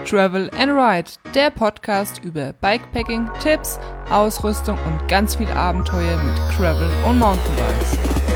Travel and Ride, der Podcast über Bikepacking, Tipps, Ausrüstung und ganz viel Abenteuer mit Gravel und Mountainbikes.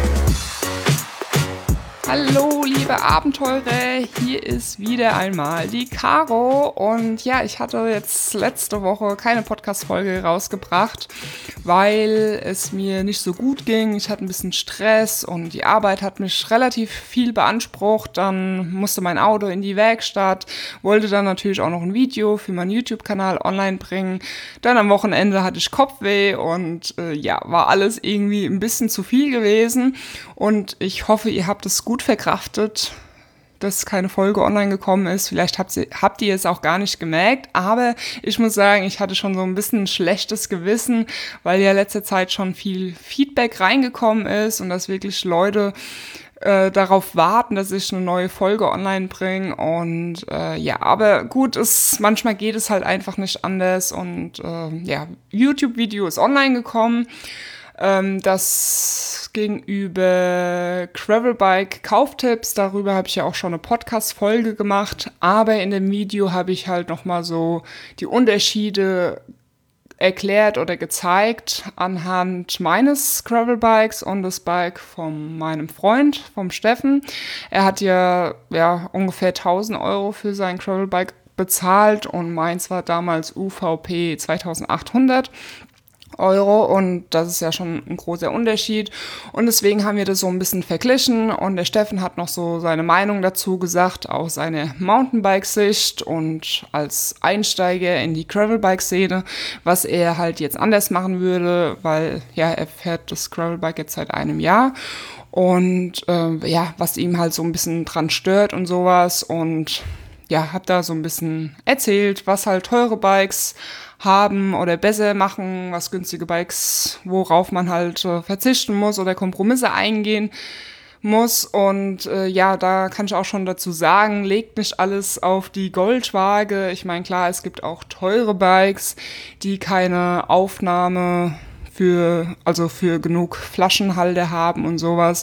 Hallo liebe Abenteurer, hier ist wieder einmal die Caro und ja, ich hatte jetzt letzte Woche keine Podcast-Folge rausgebracht, weil es mir nicht so gut ging. Ich hatte ein bisschen Stress und die Arbeit hat mich relativ viel beansprucht. Dann musste mein Auto in die Werkstatt, wollte dann natürlich auch noch ein Video für meinen YouTube-Kanal online bringen. Dann am Wochenende hatte ich Kopfweh und war alles irgendwie ein bisschen zu viel gewesen und ich hoffe, ihr habt es gut verkraftet, dass keine Folge online gekommen ist. Vielleicht habt ihr es auch gar nicht gemerkt, aber ich muss sagen, ich hatte schon so ein bisschen ein schlechtes Gewissen, weil ja letzte Zeit schon viel Feedback reingekommen ist und dass wirklich Leute darauf warten, dass ich eine neue Folge online bringe und aber gut, manchmal geht es halt einfach nicht anders und YouTube-Video ist online gekommen. Das ging über Gravelbike Kauftipps, darüber habe ich ja auch schon eine Podcast-Folge gemacht, aber in dem Video habe ich halt nochmal so die Unterschiede erklärt oder gezeigt anhand meines Gravelbikes und das Bike von meinem Freund, vom Steffen. Er hat ja ungefähr 1.000 Euro für sein Gravelbike bezahlt und meins war damals UVP 2.800 Euro und das ist ja schon ein großer Unterschied und deswegen haben wir das so ein bisschen verglichen und der Steffen hat noch so seine Meinung dazu gesagt, aus seiner Mountainbike-Sicht und als Einsteiger in die Gravelbike-Szene, was er halt jetzt anders machen würde, weil er fährt das Gravelbike jetzt seit einem Jahr und was ihm halt so ein bisschen dran stört und sowas und hab da so ein bisschen erzählt, was halt teure Bikes haben oder besser machen, was günstige Bikes, worauf man halt verzichten muss oder Kompromisse eingehen muss. Und da kann ich auch schon dazu sagen, legt nicht alles auf die Goldwaage. Ich meine, klar, es gibt auch teure Bikes, die keine Aufnahme für genug Flaschenhalter haben und sowas.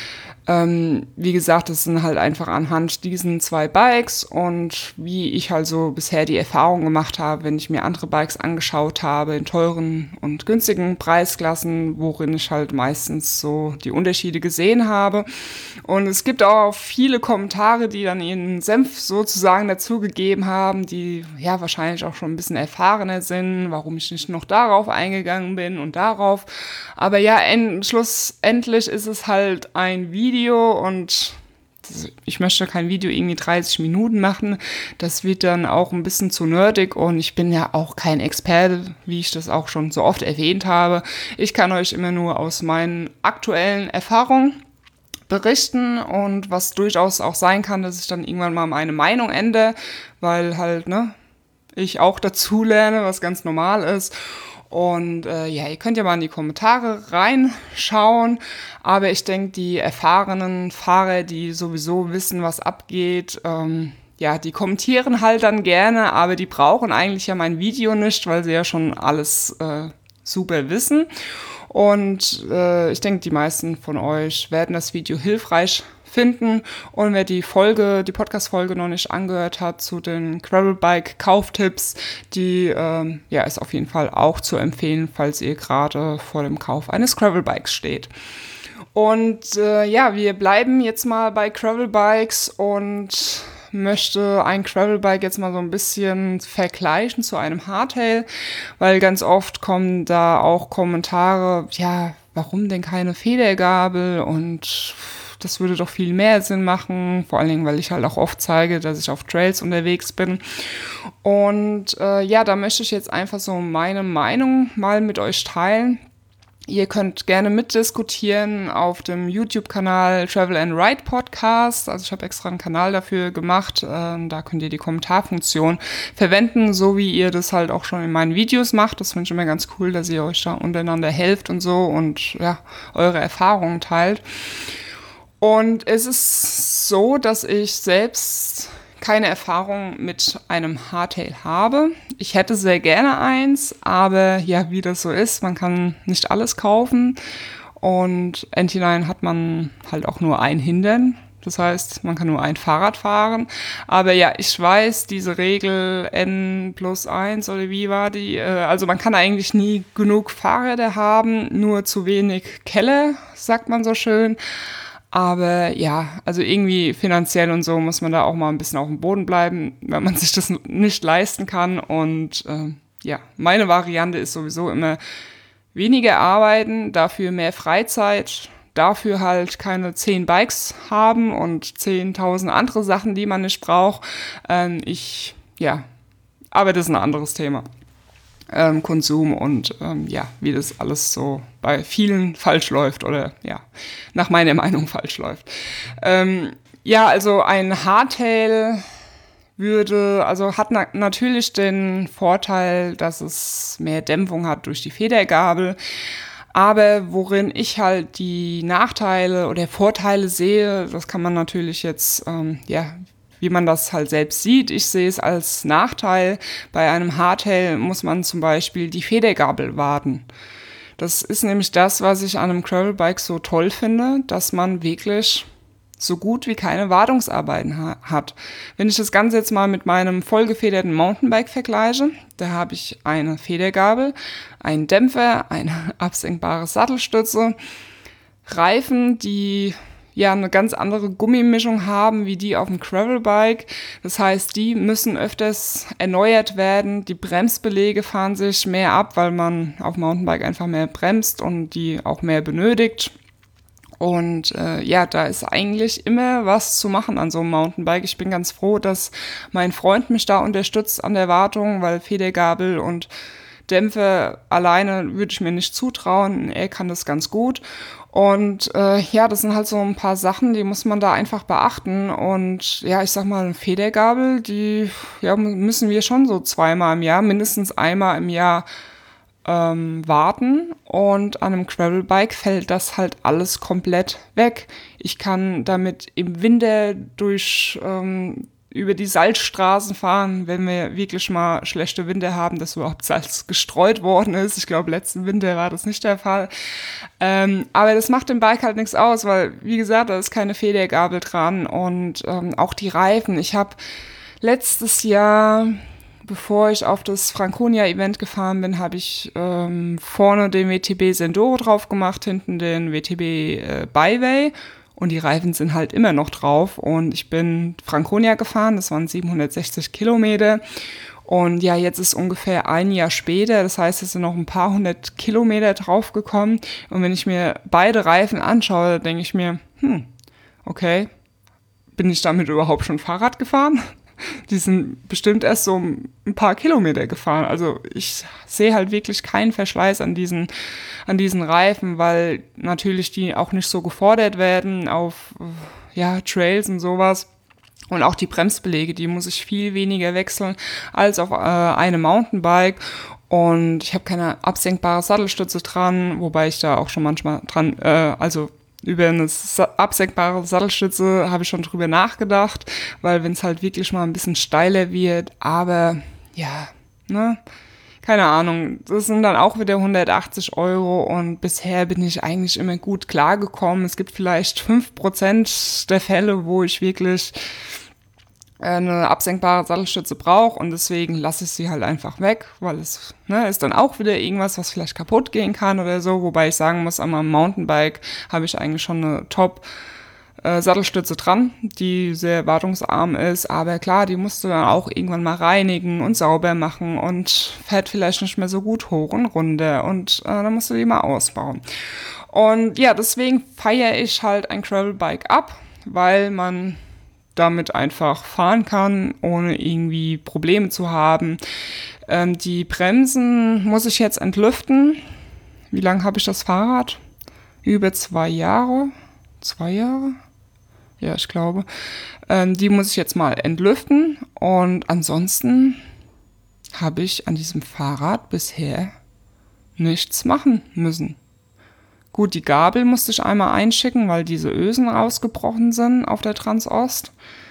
Wie gesagt, das sind halt einfach anhand diesen 2 Bikes und wie ich halt so bisher die Erfahrung gemacht habe, wenn ich mir andere Bikes angeschaut habe in teuren und günstigen Preisklassen, worin ich halt meistens so die Unterschiede gesehen habe. Und es gibt auch viele Kommentare, die dann ihren Senf sozusagen dazugegeben haben, die wahrscheinlich auch schon ein bisschen erfahrener sind, warum ich nicht noch darauf eingegangen bin und darauf. Aber schlussendlich ist es halt ein Video und ich möchte kein Video irgendwie 30 Minuten machen. Das wird dann auch ein bisschen zu nerdig und ich bin ja auch kein Experte, wie ich das auch schon so oft erwähnt habe. Ich kann euch immer nur aus meinen aktuellen Erfahrungen berichten und was durchaus auch sein kann, dass ich dann irgendwann mal meine Meinung ändere, weil halt, ich auch dazu lerne, was ganz normal ist. Und ihr könnt ja mal in die Kommentare reinschauen, aber ich denke, die erfahrenen Fahrer, die sowieso wissen, was abgeht, die kommentieren halt dann gerne, aber die brauchen eigentlich ja mein Video nicht, weil sie ja schon alles super wissen. Und ich denke, die meisten von euch werden das Video hilfreich finden. Und wer die Podcast-Folge noch nicht angehört hat zu den Gravelbike-Kauftipps, die ist auf jeden Fall auch zu empfehlen, falls ihr gerade vor dem Kauf eines Gravelbikes steht. Und wir bleiben jetzt mal bei Gravelbikes und möchte ein Gravelbike jetzt mal so ein bisschen vergleichen zu einem Hardtail, weil ganz oft kommen da auch Kommentare, warum denn keine Federgabel und das würde doch viel mehr Sinn machen, vor allen Dingen, weil ich halt auch oft zeige, dass ich auf Trails unterwegs bin. Und da möchte ich jetzt einfach so meine Meinung mal mit euch teilen. Ihr könnt gerne mitdiskutieren auf dem YouTube-Kanal Travel and Ride Podcast. Also ich habe extra einen Kanal dafür gemacht. Da könnt ihr die Kommentarfunktion verwenden, so wie ihr das halt auch schon in meinen Videos macht. Das finde ich immer ganz cool, dass ihr euch da untereinander helft und so und eure Erfahrungen teilt. Und es ist so, dass ich selbst keine Erfahrung mit einem Hardtail habe. Ich hätte sehr gerne eins, aber wie das so ist, man kann nicht alles kaufen und endhinein hat man halt auch nur ein Hindern. Das heißt, man kann nur ein Fahrrad fahren. Aber ja, ich weiß, diese Regel N+1 oder wie war die? Also man kann eigentlich nie genug Fahrräder haben, nur zu wenig Keller, sagt man so schön. Aber ja, also irgendwie finanziell und so muss man da auch mal ein bisschen auf dem Boden bleiben, wenn man sich das nicht leisten kann. Und ja, meine Variante ist sowieso immer weniger arbeiten, dafür mehr Freizeit, dafür halt keine 10 Bikes haben und 10.000 andere Sachen, die man nicht braucht. Aber das ist ein anderes Thema. Konsum und ja, wie das alles so bei vielen falsch läuft oder ja, nach meiner Meinung falsch läuft. Ja, also ein Hardtail hat natürlich den Vorteil, dass es mehr Dämpfung hat durch die Federgabel. Aber worin ich halt die Nachteile oder Vorteile sehe, das kann man natürlich jetzt, wie man das halt selbst sieht. Ich sehe es als Nachteil. Bei einem Hardtail muss man zum Beispiel die Federgabel warten. Das ist nämlich das, was ich an einem Gravelbike so toll finde, dass man wirklich so gut wie keine Wartungsarbeiten hat. Wenn ich das Ganze jetzt mal mit meinem vollgefederten Mountainbike vergleiche, da habe ich eine Federgabel, einen Dämpfer, eine absenkbare Sattelstütze, Reifen, die ja eine ganz andere Gummimischung haben wie die auf dem Gravelbike. Das heißt, die müssen öfters erneuert werden. Die Bremsbeläge fahren sich mehr ab, weil man auf dem Mountainbike einfach mehr bremst und die auch mehr benötigt. Und da ist eigentlich immer was zu machen an so einem Mountainbike. Ich bin ganz froh, dass mein Freund mich da unterstützt an der Wartung, weil Federgabel und Dämpfer alleine würde ich mir nicht zutrauen. Er kann das ganz gut. Und das sind halt so ein paar Sachen, die muss man da einfach beachten. Und ja, ich sag mal, eine Federgabel, die müssen wir schon so 2-mal im Jahr, mindestens einmal im Jahr warten. Und an einem Gravelbike fällt das halt alles komplett weg. Ich kann damit im Winter über die Salzstraßen fahren, wenn wir wirklich mal schlechte Winter haben, dass überhaupt Salz gestreut worden ist. Ich glaube, letzten Winter war das nicht der Fall. Aber das macht dem Bike halt nichts aus, weil, wie gesagt, da ist keine Federgabel dran und auch die Reifen. Ich habe letztes Jahr, bevor ich auf das Franconia-Event gefahren bin, habe ich vorne den WTB Senduro drauf gemacht, hinten den WTB Byway. Und die Reifen sind halt immer noch drauf. Und ich bin Franconia gefahren, das waren 760 Kilometer. Und ja, jetzt ist ungefähr ein Jahr später, das heißt, es sind noch ein paar 100 Kilometer draufgekommen. Und wenn ich mir beide Reifen anschaue, denke ich mir, okay, bin ich damit überhaupt schon Fahrrad gefahren? Die sind bestimmt erst so ein paar Kilometer gefahren. Also ich sehe halt wirklich keinen Verschleiß an diesen Reifen, weil natürlich die auch nicht so gefordert werden auf Trails und sowas. Und auch die Bremsbeläge, die muss ich viel weniger wechseln als auf einem Mountainbike. Und ich habe keine absenkbare Sattelstütze dran, wobei ich da auch schon manchmal dran, über eine absenkbare Sattelstütze habe ich schon drüber nachgedacht, weil wenn es halt wirklich mal ein bisschen steiler wird, aber ja, keine Ahnung, das sind dann auch wieder 180 € und bisher bin ich eigentlich immer gut klargekommen. Es gibt vielleicht 5% der Fälle, wo ich wirklich eine absenkbare Sattelstütze brauche und deswegen lasse ich sie halt einfach weg, weil es ist dann auch wieder irgendwas, was vielleicht kaputt gehen kann oder so, wobei ich sagen muss, an meinem Mountainbike habe ich eigentlich schon eine Top-Sattelstütze dran, die sehr wartungsarm ist, aber klar, die musst du dann auch irgendwann mal reinigen und sauber machen und fährt vielleicht nicht mehr so gut hoch und runter und dann musst du die mal ausbauen. Und ja, deswegen feiere ich halt ein Gravelbike ab, weil man damit einfach fahren kann, ohne irgendwie Probleme zu haben. Die Bremsen muss ich jetzt entlüften. Wie lange habe ich das Fahrrad? Über 2 Jahre. 2 Jahre? Ja, ich glaube. Die muss ich jetzt mal entlüften. Und ansonsten habe ich an diesem Fahrrad bisher nichts machen müssen. Gut, die Gabel musste ich einmal einschicken, weil diese Ösen rausgebrochen sind auf der Transost.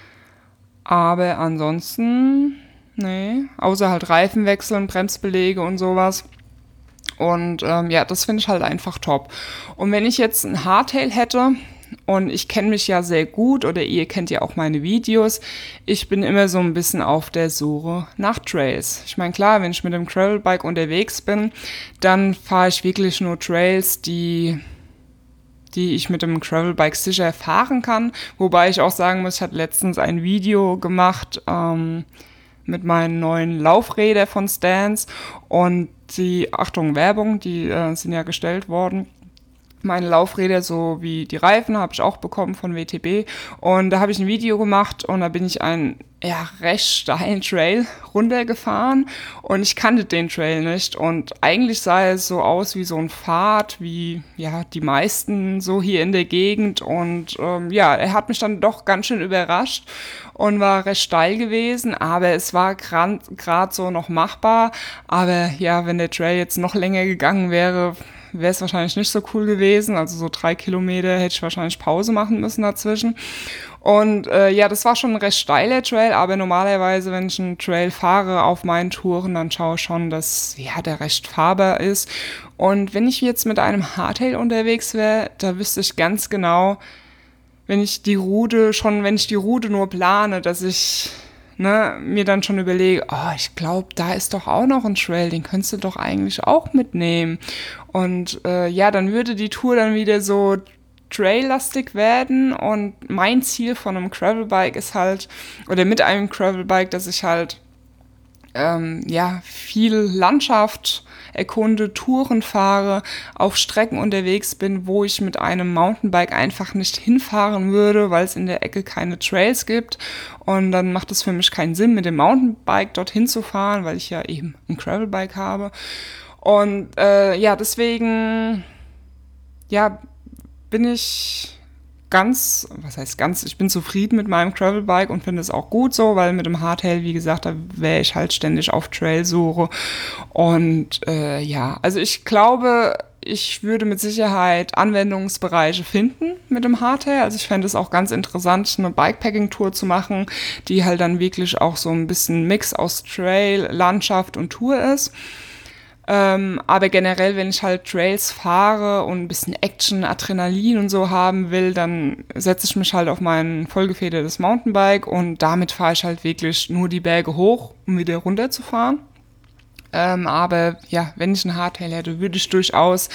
Aber ansonsten, außer halt Reifen wechseln, Bremsbeläge und sowas. Und das finde ich halt einfach top. Und wenn ich jetzt ein Hardtail hätte, Und ich kenne mich ja sehr gut, oder ihr kennt ja auch meine Videos. Ich bin immer so ein bisschen auf der Suche nach Trails. Ich meine, klar, wenn ich mit dem Gravelbike unterwegs bin, dann fahre ich wirklich nur Trails, die ich mit dem Gravelbike sicher fahren kann. Wobei ich auch sagen muss, ich hatte letztens ein Video gemacht mit meinen neuen Laufrädern von Stance. Und die, Achtung, Werbung, die sind ja gestellt worden. Meine Laufräder sowie die Reifen habe ich auch bekommen von WTB. Und da habe ich ein Video gemacht und da bin ich einen recht steilen Trail runtergefahren und ich kannte den Trail nicht. Und eigentlich sah es so aus wie so ein Pfad, wie die meisten so hier in der Gegend. Und er hat mich dann doch ganz schön überrascht und war recht steil gewesen, aber es war gerade so noch machbar. Aber ja, wenn der Trail jetzt noch länger gegangen wäre es wahrscheinlich nicht so cool gewesen. Also so 3 Kilometer hätte ich wahrscheinlich Pause machen müssen dazwischen. Und das war schon ein recht steiler Trail, aber normalerweise, wenn ich einen Trail fahre auf meinen Touren, dann schaue ich schon, dass der recht fahrbar ist. Und wenn ich jetzt mit einem Hardtail unterwegs wäre, da wüsste ich ganz genau, wenn ich die Route nur plane, dass ich mir dann schon überlege, ich glaube, da ist doch auch noch ein Trail, den könntest du doch eigentlich auch mitnehmen. Und dann würde die Tour dann wieder so traillastig werden und mein Ziel von einem Gravelbike ist halt, oder mit einem Gravelbike, dass ich halt viel Landschaft erkunde, Touren fahre, auf Strecken unterwegs bin, wo ich mit einem Mountainbike einfach nicht hinfahren würde, weil es in der Ecke keine Trails gibt. Und dann macht es für mich keinen Sinn, mit dem Mountainbike dorthin zu fahren, weil ich ja eben ein Gravelbike habe. Und deswegen bin ich ich bin zufrieden mit meinem Gravelbike und finde es auch gut so, weil mit dem Hardtail, wie gesagt, da wäre ich halt ständig auf Trailsuche. Und also ich glaube, ich würde mit Sicherheit Anwendungsbereiche finden mit dem Hardtail. Also ich fände es auch ganz interessant, eine Bikepacking-Tour zu machen, die halt dann wirklich auch so ein bisschen Mix aus Trail, Landschaft und Tour ist. Aber generell, wenn ich halt Trails fahre und ein bisschen Action, Adrenalin und so haben will, dann setze ich mich halt auf mein vollgefedertes Mountainbike und damit fahre ich halt wirklich nur die Berge hoch, um wieder runter zu fahren. Aber wenn ich ein Hardtail hätte, würde ich durchaus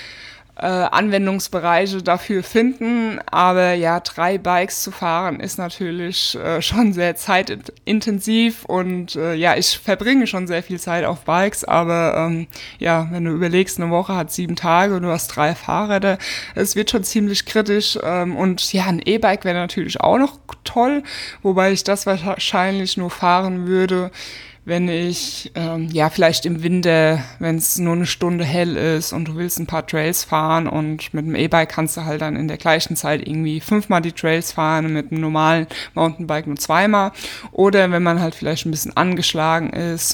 Anwendungsbereiche dafür finden, aber 3 Bikes zu fahren ist natürlich schon sehr zeitintensiv und ich verbringe schon sehr viel Zeit auf Bikes, aber wenn du überlegst, eine Woche hat 7 Tage und du hast 3 Fahrräder, es wird schon ziemlich kritisch und ein E-Bike wäre natürlich auch noch toll, wobei ich das wahrscheinlich nur fahren würde, wenn ich vielleicht im Winter, wenn es nur eine Stunde hell ist und du willst ein paar Trails fahren und mit dem E-Bike kannst du halt dann in der gleichen Zeit irgendwie 5-mal die Trails fahren, mit einem normalen Mountainbike nur 2-mal. Oder wenn man halt vielleicht ein bisschen angeschlagen ist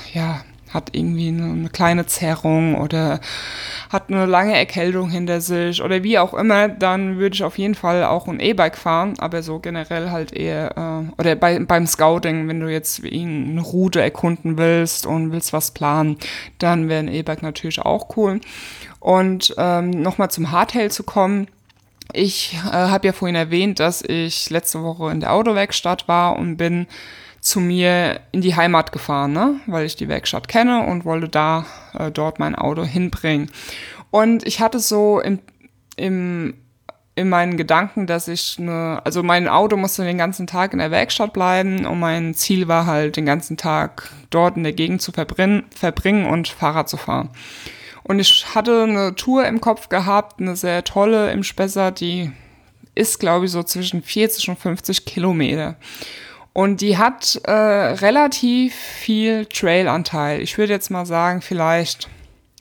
hat irgendwie eine kleine Zerrung oder hat eine lange Erkältung hinter sich oder wie auch immer, dann würde ich auf jeden Fall auch ein E-Bike fahren, aber so generell halt eher, oder beim Scouting, wenn du jetzt eine Route erkunden willst und willst was planen, dann wäre ein E-Bike natürlich auch cool. Und nochmal zum Hardtail zu kommen, ich habe ja vorhin erwähnt, dass ich letzte Woche in der Autowerkstatt war und bin zu mir in die Heimat gefahren, weil ich die Werkstatt kenne und wollte dort mein Auto hinbringen. Und ich hatte so in meinen Gedanken, dass mein Auto musste den ganzen Tag in der Werkstatt bleiben und mein Ziel war halt, den ganzen Tag dort in der Gegend zu verbringen und Fahrrad zu fahren. Und ich hatte eine Tour im Kopf gehabt, eine sehr tolle im Spessart, die ist, glaube ich, so zwischen 40 und 50 Kilometer. Und die hat relativ viel Trailanteil. Ich würde jetzt mal sagen, vielleicht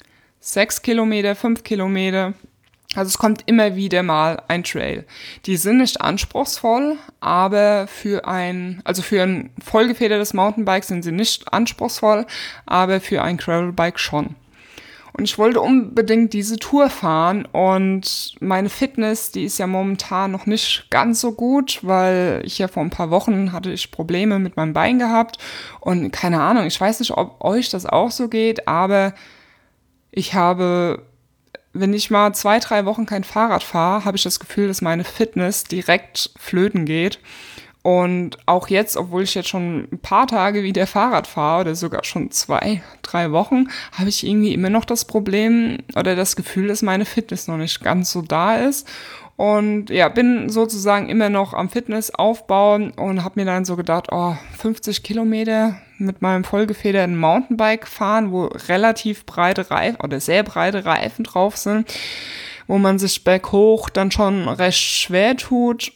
6 Kilometer, 5 Kilometer. Also es kommt immer wieder mal ein Trail. Die sind nicht anspruchsvoll, aber für ein vollgefedertes Mountainbike sind sie nicht anspruchsvoll, aber für ein Gravelbike schon. Und ich wollte unbedingt diese Tour fahren und meine Fitness, die ist ja momentan noch nicht ganz so gut, weil ich ja vor ein paar Wochen hatte ich Probleme mit meinem Bein gehabt und keine Ahnung, ich weiß nicht, ob euch das auch so geht, aber ich habe wenn ich mal 2-3 Wochen kein Fahrrad fahre, habe ich das Gefühl, dass meine Fitness direkt flöten geht. Und auch jetzt, obwohl ich jetzt schon ein paar Tage wieder Fahrrad fahre oder sogar schon 2-3 Wochen, habe ich irgendwie immer noch das Problem oder das Gefühl, dass meine Fitness noch nicht ganz so da ist. Und ja, bin sozusagen immer noch am Fitness aufbauen und habe mir dann so gedacht, 50 Kilometer mit meinem vollgefederten Mountainbike fahren, wo relativ breite Reifen oder sehr breite Reifen drauf sind, wo man sich berghoch dann schon recht schwer tut.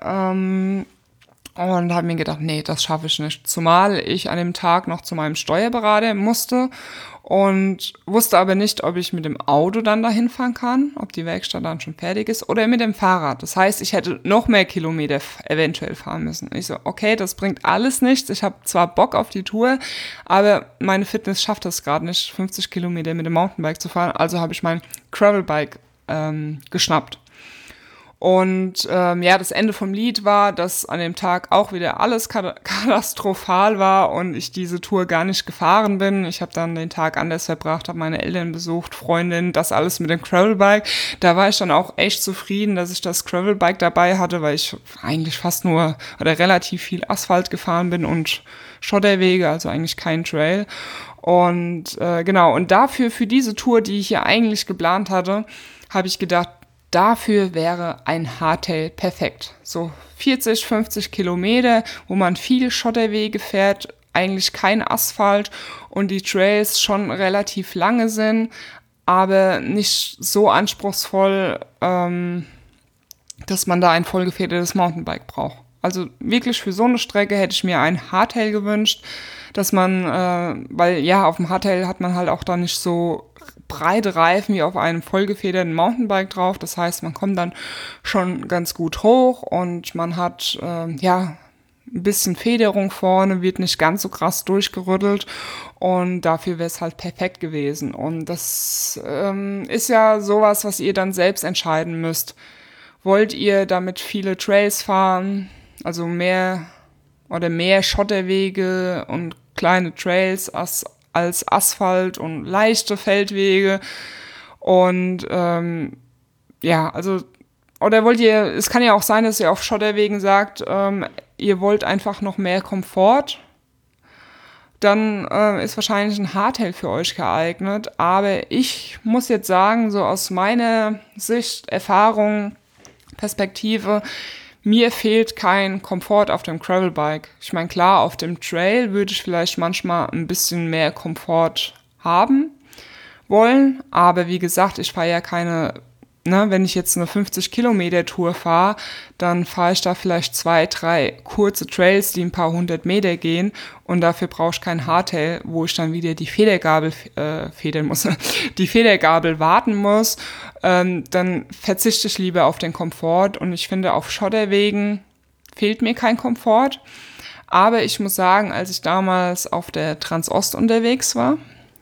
Und habe mir gedacht, nee, das schaffe ich nicht. Zumal ich an dem Tag noch zu meinem Steuerberater musste und wusste aber nicht, ob ich mit dem Auto dann dahin fahren kann, ob die Werkstatt dann schon fertig ist oder mit dem Fahrrad. Das heißt, ich hätte noch mehr Kilometer eventuell fahren müssen. Ich so, okay, das bringt alles nichts. Ich habe zwar Bock auf die Tour, aber meine Fitness schafft das gerade nicht, 50 Kilometer mit dem Mountainbike zu fahren. Also habe ich mein Gravelbike geschnappt. Und das Ende vom Lied war, dass an dem Tag auch wieder alles katastrophal war und ich diese Tour gar nicht gefahren bin. Ich habe dann den Tag anders verbracht, habe meine Eltern besucht, Freundinnen, das alles mit dem Gravelbike. Da war ich dann auch echt zufrieden, dass ich das Gravelbike dabei hatte, weil ich eigentlich fast nur oder relativ viel Asphalt gefahren bin und Schotterwege, also eigentlich kein Trail. Und und dafür, für diese Tour, die ich hier eigentlich geplant hatte, habe ich gedacht, dafür wäre ein Hardtail perfekt. So 40, 50 Kilometer, wo man viel Schotterwege fährt, eigentlich kein Asphalt und die Trails schon relativ lange sind, aber nicht so anspruchsvoll, dass man da ein vollgefedertes Mountainbike braucht. Also wirklich für so eine Strecke hätte ich mir ein Hardtail gewünscht, dass man, weil ja, auf dem Hardtail hat man halt auch da nicht so breite Reifen wie auf einem vollgefederten Mountainbike drauf. Das heißt, man kommt dann schon ganz gut hoch und man hat ein bisschen Federung vorne, wird nicht ganz so krass durchgerüttelt und dafür wäre es halt perfekt gewesen. Und das ist ja sowas, was ihr dann selbst entscheiden müsst. Wollt ihr damit viele Trails fahren, also mehr Schotterwege und kleine Trails als Asphalt und leichte Feldwege und oder wollt ihr, es kann ja auch sein, dass ihr auf Schotterwegen sagt, ihr wollt einfach noch mehr Komfort, dann ist wahrscheinlich ein Hardtail für euch geeignet, aber ich muss jetzt sagen, so aus meiner Sicht, Erfahrung, Perspektive, mir fehlt kein Komfort auf dem Gravelbike. Ich meine, klar, auf dem Trail würde ich vielleicht manchmal ein bisschen mehr Komfort haben wollen, aber wie gesagt, ich fahre ja keine, wenn ich jetzt eine 50-Kilometer-Tour fahre, dann fahre ich da vielleicht 2-3 kurze Trails, die ein paar 100 Meter gehen und dafür brauche ich kein Hardtail, wo ich dann wieder die Federgabel die Federgabel warten muss. Dann verzichte ich lieber auf den Komfort und ich finde, auf Schotterwegen fehlt mir kein Komfort. Aber ich muss sagen, als ich damals auf der Transost unterwegs war,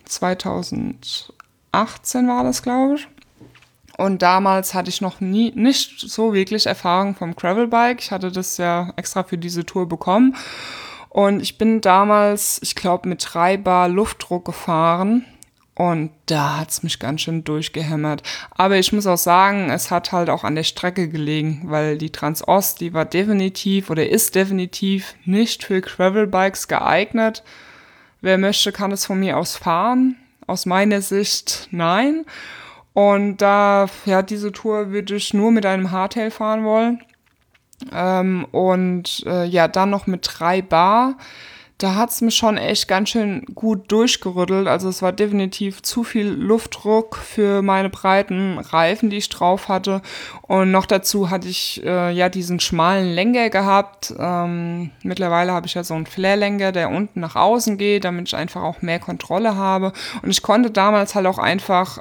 2018 war das, glaube ich, und damals hatte ich noch nicht so wirklich Erfahrung vom Gravelbike. Ich hatte das ja extra für diese Tour bekommen. Und ich bin damals, ich glaube, mit 3 Bar Luftdruck gefahren. Und da hat's mich ganz schön durchgehämmert. Aber ich muss auch sagen, es hat halt auch an der Strecke gelegen, weil die Transost, die war definitiv oder ist definitiv nicht für Gravelbikes geeignet. Wer möchte, kann es von mir aus fahren. Aus meiner Sicht nein. Und diese Tour würde ich nur mit einem Hardtail fahren wollen. Dann noch mit 3 Bar. Da hat's mich schon echt ganz schön gut durchgerüttelt. Also es war definitiv zu viel Luftdruck für meine breiten Reifen, die ich drauf hatte. Und noch dazu hatte ich diesen schmalen Lenker gehabt. Mittlerweile habe ich ja so einen Flair-Lenker, der unten nach außen geht, damit ich einfach auch mehr Kontrolle habe. Und ich konnte damals halt auch einfach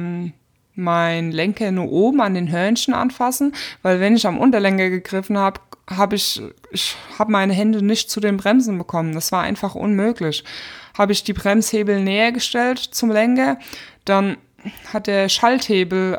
mein Lenker nur oben an den Hörnchen anfassen, weil wenn ich am Unterlenker gegriffen habe, ich meine Hände nicht zu den Bremsen bekommen. Das war einfach unmöglich. Habe ich die Bremshebel näher gestellt zum Lenker, dann hat der Schalthebel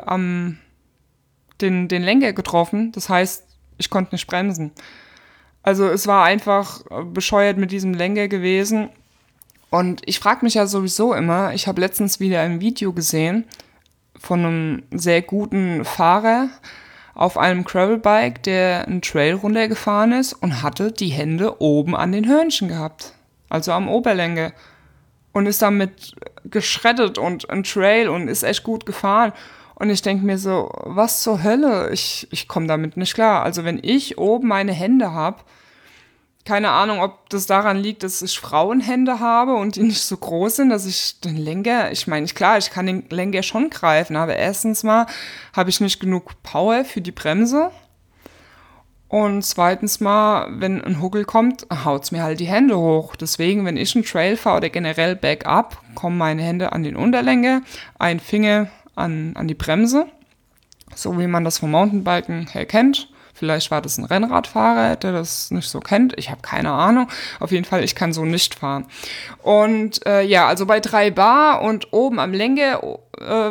den Lenker getroffen. Das heißt, ich konnte nicht bremsen. Also es war einfach bescheuert mit diesem Lenker gewesen. Und ich frage mich ja sowieso immer, ich habe letztens wieder ein Video gesehen von einem sehr guten Fahrer auf einem Gravelbike, der einen Trail runtergefahren ist und hatte die Hände oben an den Hörnchen gehabt, also am Oberlänge. Und ist damit geschreddet und ein Trail und ist echt gut gefahren. Und ich denke mir so, was zur Hölle? Ich komme damit nicht klar. Also wenn ich oben meine Hände habe, keine Ahnung, ob das daran liegt, dass ich Frauenhände habe und die nicht so groß sind, dass ich den Lenker, ich meine, klar, ich kann den Lenker schon greifen, aber erstens mal habe ich nicht genug Power für die Bremse. Und zweitens mal, wenn ein Huckel kommt, haut's mir halt die Hände hoch. Deswegen, wenn ich einen Trail fahre oder generell bergab, kommen meine Hände an den Unterlenker, ein Finger an die Bremse, so wie man das vom Mountainbiken her kennt. Vielleicht war das ein Rennradfahrer, der das nicht so kennt. Ich habe keine Ahnung. Auf jeden Fall, ich kann so nicht fahren. Und also bei 3 Bar und oben am Lenker,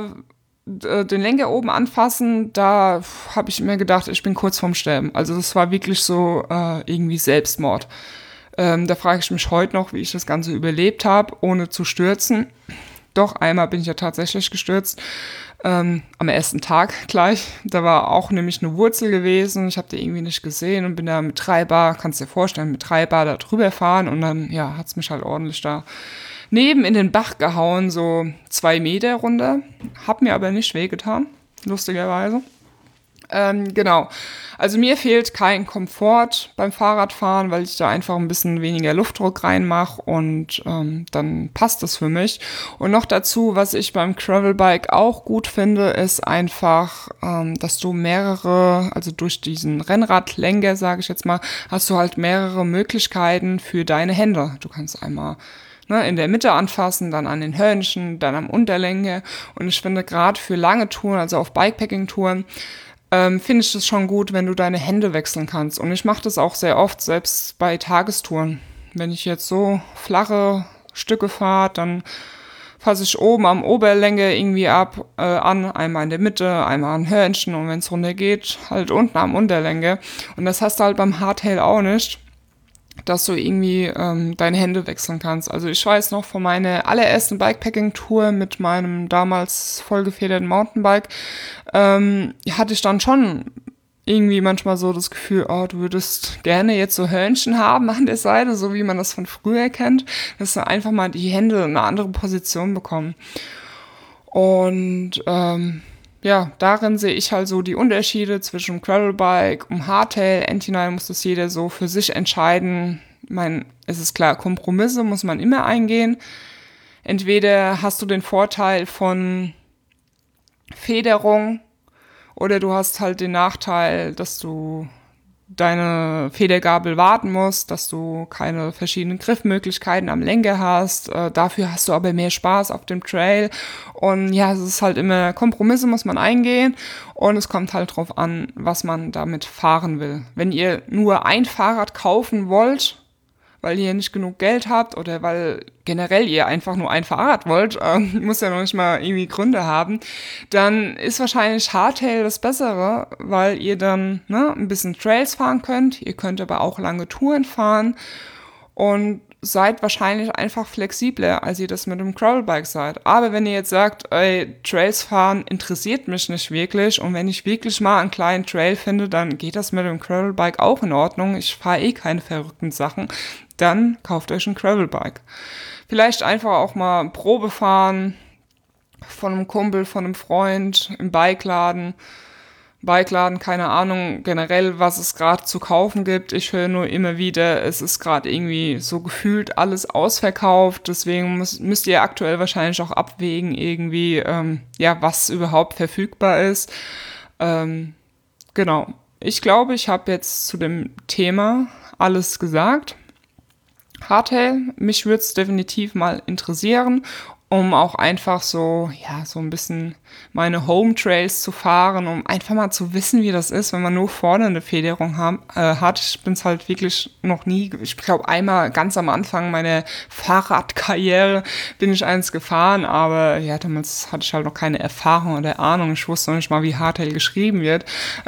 den Lenker oben anfassen, da habe ich mir gedacht, ich bin kurz vorm Sterben. Also das war wirklich so irgendwie Selbstmord. Da frage ich mich heute noch, wie ich das Ganze überlebt habe, ohne zu stürzen. Doch, einmal bin ich ja tatsächlich gestürzt. Am ersten Tag gleich. Da war auch nämlich eine Wurzel gewesen. Ich habe die irgendwie nicht gesehen und bin da mit 3 Bar, kannst dir vorstellen, mit 3 Bar da drüber fahren. Und dann, hat's mich halt ordentlich da neben in den Bach gehauen, so 2 Meter runter. Hab mir aber nicht wehgetan, lustigerweise. Genau. Also mir fehlt kein Komfort beim Fahrradfahren, weil ich da einfach ein bisschen weniger Luftdruck reinmache und dann passt das für mich. Und noch dazu, was ich beim Gravelbike auch gut finde, ist einfach, dass du also durch diesen Rennradlenker, sage ich jetzt mal, hast du halt mehrere Möglichkeiten für deine Hände. Du kannst einmal in der Mitte anfassen, dann an den Hörnchen, dann am Unterlenker. Und ich finde gerade für lange Touren, also auf Bikepacking-Touren, finde ich das schon gut, wenn du deine Hände wechseln kannst. Und ich mache das auch sehr oft, selbst bei Tagestouren. Wenn ich jetzt so flache Stücke fahre, dann fasse ich oben am Oberlenker irgendwie an, einmal in der Mitte, einmal an Hörnchen und wenn es runter geht, halt unten am Unterlenker. Und das hast du halt beim Hardtail auch nicht, dass du irgendwie deine Hände wechseln kannst. Also ich weiß noch von meiner allerersten Bikepacking-Tour mit meinem damals vollgefederten Mountainbike, hatte ich dann schon irgendwie manchmal so das Gefühl, oh, du würdest gerne jetzt so Hörnchen haben an der Seite, so wie man das von früher kennt, dass du einfach mal die Hände in eine andere Position bekommen. Und darin sehe ich halt so die Unterschiede zwischen Gravelbike und Hardtail. Endfinal muss das jeder so für sich entscheiden. Ich meine, es ist klar, Kompromisse muss man immer eingehen. Entweder hast du den Vorteil von Federung oder du hast halt den Nachteil, dass du deine Federgabel warten musst, dass du keine verschiedenen Griffmöglichkeiten am Lenker hast. Dafür hast du aber mehr Spaß auf dem Trail. Und ja, es ist halt immer, Kompromisse muss man eingehen und es kommt halt drauf an, was man damit fahren will. Wenn ihr nur ein Fahrrad kaufen wollt, weil ihr nicht genug Geld habt oder weil generell ihr einfach nur ein Fahrrad wollt, muss ja noch nicht mal irgendwie Gründe haben, dann ist wahrscheinlich Hardtail das Bessere, weil ihr dann ein bisschen Trails fahren könnt. Ihr könnt aber auch lange Touren fahren und seid wahrscheinlich einfach flexibler, als ihr das mit dem Gravelbike seid. Aber wenn ihr jetzt sagt, Trails fahren interessiert mich nicht wirklich und wenn ich wirklich mal einen kleinen Trail finde, dann geht das mit dem Gravelbike auch in Ordnung. Ich fahre keine verrückten Sachen. Dann kauft euch ein Gravelbike. Vielleicht einfach auch mal Probe fahren von einem Kumpel, von einem Freund im Bikeladen, keine Ahnung, generell, was es gerade zu kaufen gibt. Ich höre nur immer wieder, es ist gerade irgendwie so gefühlt alles ausverkauft. Deswegen müsst ihr aktuell wahrscheinlich auch abwägen, irgendwie, was überhaupt verfügbar ist. Genau. Ich glaube, ich habe jetzt zu dem Thema alles gesagt. Hardtail, mich würde es definitiv mal interessieren, um auch einfach so ein bisschen meine Home Trails zu fahren, um einfach mal zu wissen, wie das ist, wenn man nur vorne eine Federung hat. Ich bin es halt wirklich noch nie, ich glaube einmal ganz am Anfang meiner Fahrradkarriere bin ich eins gefahren, aber damals hatte ich halt noch keine Erfahrung oder Ahnung, ich wusste noch nicht mal, wie Hardtail geschrieben wird.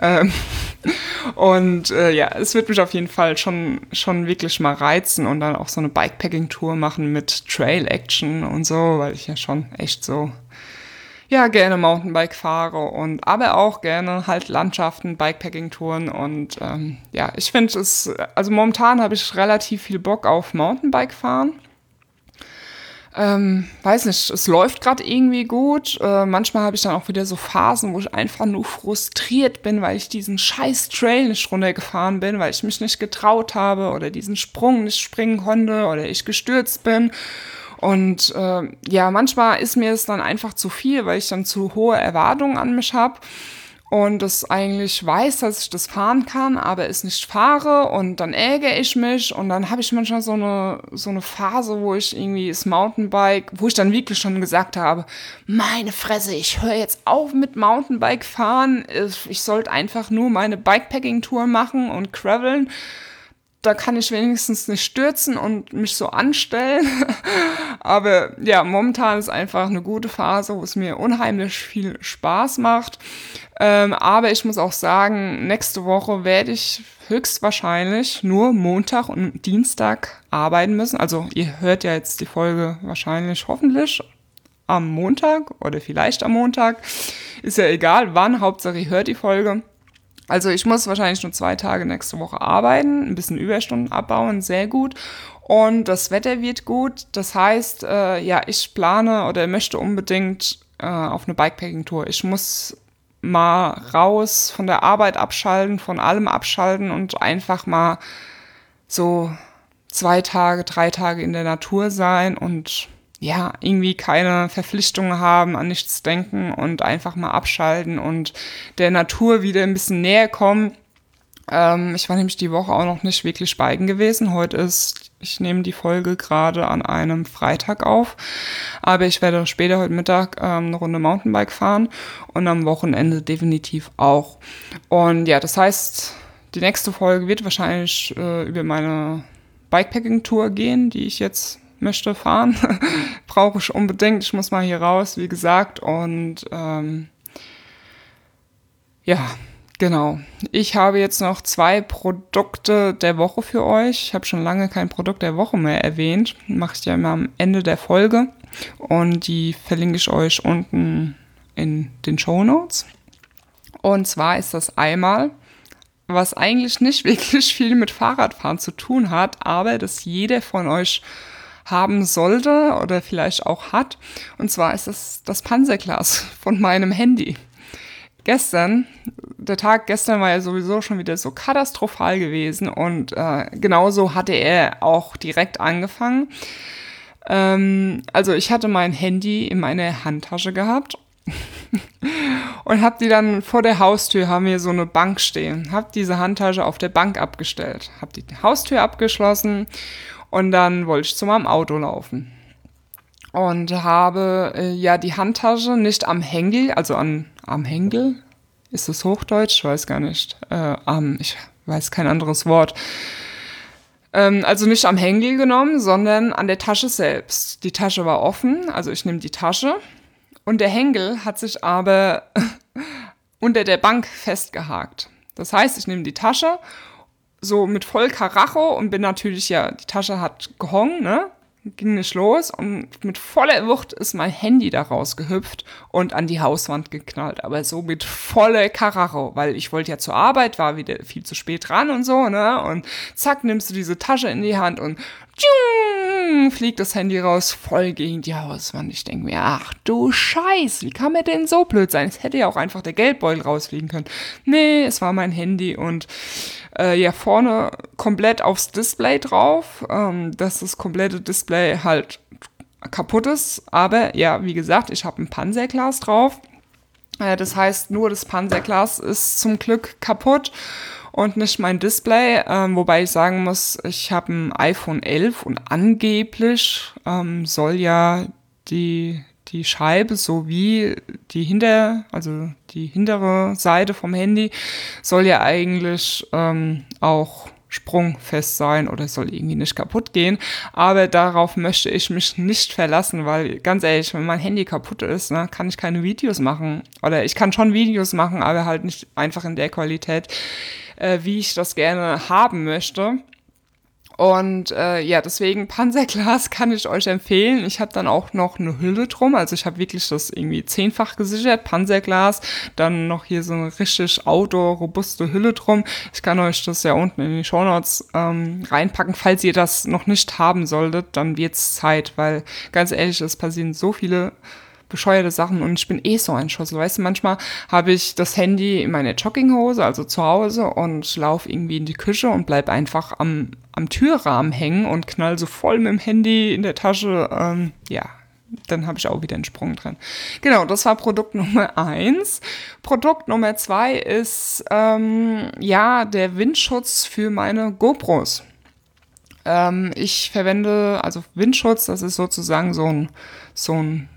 Und es wird mich auf jeden Fall schon wirklich mal reizen und dann auch so eine Bikepacking-Tour machen mit Trail-Action und so, weil ich ja schon echt so, ja, gerne Mountainbike fahre und aber auch gerne halt Landschaften, Bikepacking-Touren und ja, ich finde es, also momentan habe ich relativ viel Bock auf Mountainbike fahren. Weiß nicht, es läuft gerade irgendwie gut. Manchmal habe ich dann auch wieder so Phasen, wo ich einfach nur frustriert bin, weil ich diesen scheiß Trail nicht runtergefahren bin, weil ich mich nicht getraut habe oder diesen Sprung nicht springen konnte oder ich gestürzt bin. Und ja, manchmal ist mir es dann einfach zu viel, weil ich dann zu hohe Erwartungen an mich habe und das eigentlich weiß, dass ich das fahren kann, aber es nicht fahre und dann ärgere ich mich und dann habe ich manchmal so eine Phase, wo ich irgendwie das Mountainbike, wo ich dann wirklich schon gesagt habe, meine Fresse, ich höre jetzt auf mit Mountainbike fahren, ich sollte einfach nur meine Bikepacking-Tour machen und graveln. Da kann ich wenigstens nicht stürzen und mich so anstellen. Aber ja, momentan ist einfach eine gute Phase, wo es mir unheimlich viel Spaß macht. Aber ich muss auch sagen, nächste Woche werde ich höchstwahrscheinlich nur Montag und Dienstag arbeiten müssen. Also ihr hört ja jetzt die Folge wahrscheinlich hoffentlich am Montag oder vielleicht am Montag. Ist ja egal wann, Hauptsache ihr hört die Folge. Also ich muss wahrscheinlich nur 2 Tage nächste Woche arbeiten, ein bisschen Überstunden abbauen, sehr gut. Und das Wetter wird gut. Das heißt, ja, ich plane oder möchte unbedingt auf eine Bikepacking-Tour. Ich muss mal raus, von der Arbeit abschalten, von allem abschalten und einfach mal so 2 Tage, 3 Tage in der Natur sein und ja, irgendwie keine Verpflichtungen haben, an nichts denken und einfach mal abschalten und der Natur wieder ein bisschen näher kommen. Ich war nämlich die Woche auch noch nicht wirklich biken gewesen. Ich nehme die Folge gerade an einem Freitag auf, aber ich werde später heute Mittag eine Runde Mountainbike fahren und am Wochenende definitiv auch. Und ja, das heißt, die nächste Folge wird wahrscheinlich über meine Bikepacking-Tour gehen, die ich jetzt möchte fahren. Brauche ich unbedingt. Ich muss mal hier raus, wie gesagt. Und ja, genau. Ich habe jetzt noch 2 Produkte der Woche für euch. Ich habe schon lange kein Produkt der Woche mehr erwähnt. Mache ich ja immer am Ende der Folge. Und die verlinke ich euch unten in den Shownotes. Und zwar ist das einmal, was eigentlich nicht wirklich viel mit Fahrradfahren zu tun hat, aber das jeder von euch haben sollte oder vielleicht auch hat. Und zwar ist das Panzerglas von meinem Handy. Der Tag gestern war ja sowieso schon wieder so katastrophal gewesen und genauso hatte er auch direkt angefangen. Also ich hatte mein Handy in meiner Handtasche gehabt und habe die dann vor der Haustür, haben wir so eine Bank stehen, habe diese Handtasche auf der Bank abgestellt, habe die Haustür abgeschlossen und dann wollte ich zu meinem Auto laufen und habe ja die Handtasche nicht am Henkel, also am Henkel, ist das Hochdeutsch? Ich weiß gar nicht, ich weiß kein anderes Wort. Also nicht am Henkel genommen, sondern an der Tasche selbst. Die Tasche war offen, also ich nehme die Tasche und der Henkel hat sich aber unter der Bank festgehakt. Das heißt, ich nehme die Tasche so mit voll Karacho und bin natürlich, ja, die Tasche hat gehongen, ne? Ging nicht los und mit voller Wucht ist mein Handy da rausgehüpft und an die Hauswand geknallt. Aber so mit voller Karacho, weil ich wollte ja zur Arbeit, war wieder viel zu spät dran und so, ne? Und zack, nimmst du diese Tasche in die Hand und fliegt das Handy raus, voll gegen die Hauswand. Ich denke mir, ach du Scheiß, wie kann mir denn so blöd sein? Es hätte ja auch einfach der Geldbeutel rausfliegen können. Nee, es war mein Handy und ja, vorne komplett aufs Display drauf, dass das komplette Display halt kaputt ist. Aber ja, wie gesagt, ich habe ein Panzerglas drauf. Das heißt, nur das Panzerglas ist zum Glück kaputt und nicht mein Display, wobei ich sagen muss, ich habe ein iPhone 11 und angeblich soll ja die Scheibe sowie die hintere Seite vom Handy soll ja eigentlich auch sprungfest sein oder soll irgendwie nicht kaputt gehen. Aber darauf möchte ich mich nicht verlassen, weil ganz ehrlich, wenn mein Handy kaputt ist, ne, kann ich keine Videos machen. Oder ich kann schon Videos machen, aber halt nicht einfach in der Qualität, wie ich das gerne haben möchte. Und deswegen Panzerglas kann ich euch empfehlen. Ich habe dann auch noch eine Hülle drum. Also ich habe wirklich das irgendwie 10-fach gesichert, Panzerglas. Dann noch hier so eine richtig robuste Hülle drum. Ich kann euch das ja unten in die Shownotes reinpacken. Falls ihr das noch nicht haben solltet, dann wird's Zeit. Weil ganz ehrlich, es passieren so viele bescheuerte Sachen und ich bin so ein Schossel. Weißt du, manchmal habe ich das Handy in meiner Jogginghose, also zu Hause, und laufe irgendwie in die Küche und bleib einfach am Türrahmen hängen und knall so voll mit dem Handy in der Tasche. Dann habe ich auch wieder einen Sprung drin. Genau, das war Produkt Nummer 1. Produkt Nummer 2 ist der Windschutz für meine GoPros. Ich verwende, also Windschutz, das ist sozusagen so ein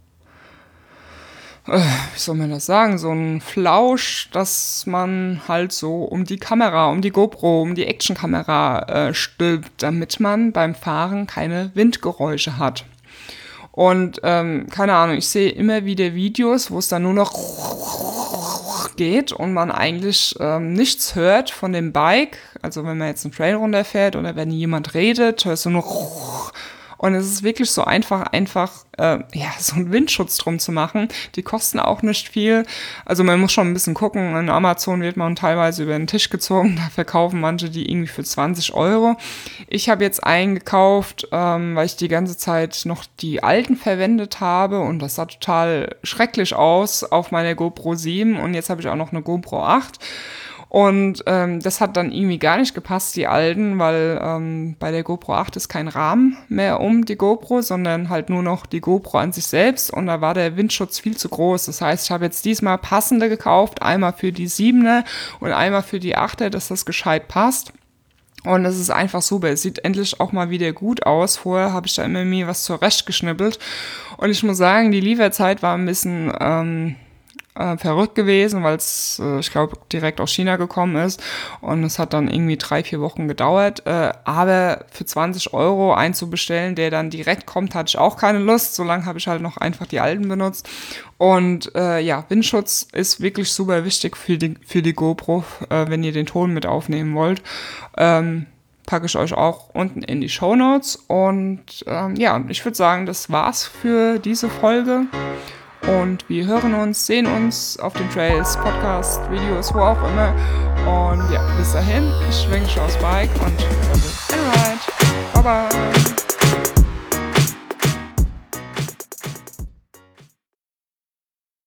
wie soll man das sagen, so ein Flausch, dass man halt so um die Kamera, um die GoPro, um die Actionkamera stülpt, damit man beim Fahren keine Windgeräusche hat. Und keine Ahnung, ich sehe immer wieder Videos, wo es dann nur noch geht und man eigentlich nichts hört von dem Bike. Also wenn man jetzt einen Trail runterfährt oder wenn jemand redet, hörst du nur. Und es ist wirklich so einfach so einen Windschutz drum zu machen. Die kosten auch nicht viel. Also man muss schon ein bisschen gucken. In Amazon wird man teilweise über den Tisch gezogen. Da verkaufen manche die irgendwie für 20 Euro. Ich habe jetzt einen gekauft, weil ich die ganze Zeit noch die alten verwendet habe. Und das sah total schrecklich aus auf meiner GoPro 7. Und jetzt habe ich auch noch eine GoPro 8. Und das hat dann irgendwie gar nicht gepasst, die alten, weil bei der GoPro 8 ist kein Rahmen mehr um die GoPro, sondern halt nur noch die GoPro an sich selbst. Und da war der Windschutz viel zu groß. Das heißt, ich habe jetzt diesmal passende gekauft, einmal für die 7er und einmal für die 8er, dass das gescheit passt. Und es ist einfach super. Es sieht endlich auch mal wieder gut aus. Vorher habe ich da immer mir was zurechtgeschnippelt. Und ich muss sagen, die Lieferzeit war ein bisschen verrückt gewesen, weil es, ich glaube, direkt aus China gekommen ist und es hat dann irgendwie 3-4 Wochen gedauert, aber für 20 Euro einzubestellen, der dann direkt kommt, hatte ich auch keine Lust, solange habe ich halt noch einfach die alten benutzt und Windschutz ist wirklich super wichtig für die GoPro, wenn ihr den Ton mit aufnehmen wollt, packe ich euch auch unten in die Shownotes und ich würde sagen, das war's für diese Folge. Und wir hören uns, sehen uns auf den Trails, Podcast, Videos, wo auch immer. Und ja, bis dahin, ich schwenke aufs Bike und have a ride. Bye bye.